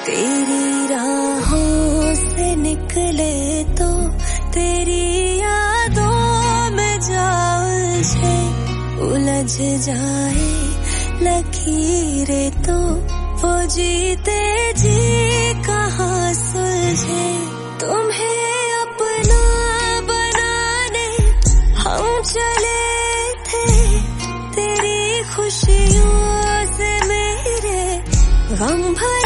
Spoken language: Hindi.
तेरी राहों से निकले तो तेरी यादों में जा उलझ जाए लकीरें तो वो जीते जी कहाँ सुलझे। तुम्हें अपना बनाने हम चले थे, तेरी खुशियों से मेरे गम भरे